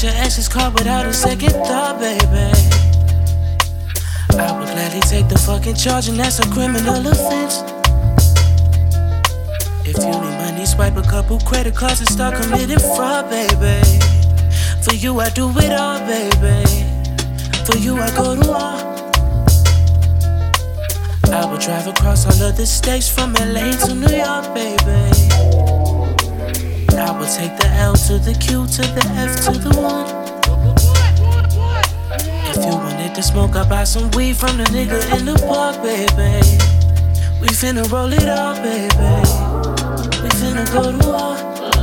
your ex's car without a second thought, baby. I would gladly take the fucking charge, and that's a criminal offense. If you need money, swipe a couple credit cards and start committing fraud, baby. For you, I do it all, baby. For you, I go to war. I would drive across all of the states from LA to New York, baby. I would take the L to the Q to the F to the 1. If you wanted to smoke, I'll buy some weed from the nigga in the park, baby. We finna roll it up, baby. We finna go to war.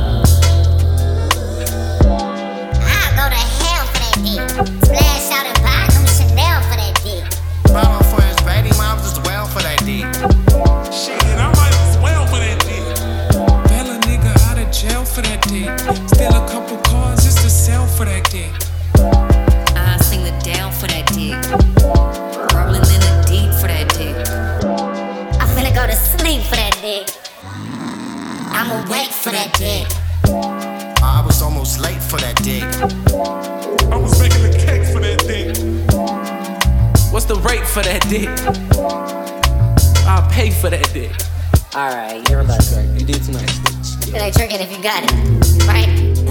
I'll go to hell for that dick. Splash out and buy new Chanel for that dick. Ballin' for his baby mom, just well for that dick. Shit, I might as well for that dick. Bail a nigga out of jail for that dick. Steal a couple cars just to sell for that dick. I sing the down for that dick. Rolling in the deep for that dick. I'm finna go to sleep for that dick. I'ma wait for that dick. I was almost late for that dick. I was making a cake for that dick. What's the rate for that dick? I'll pay for that dick. Alright, you're about to. You do too much. It ain't tricking if you got it. Right?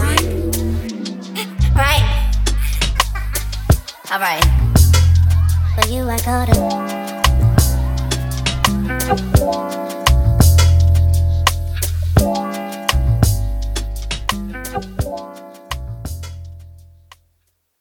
Right? Alright. For you, I go to.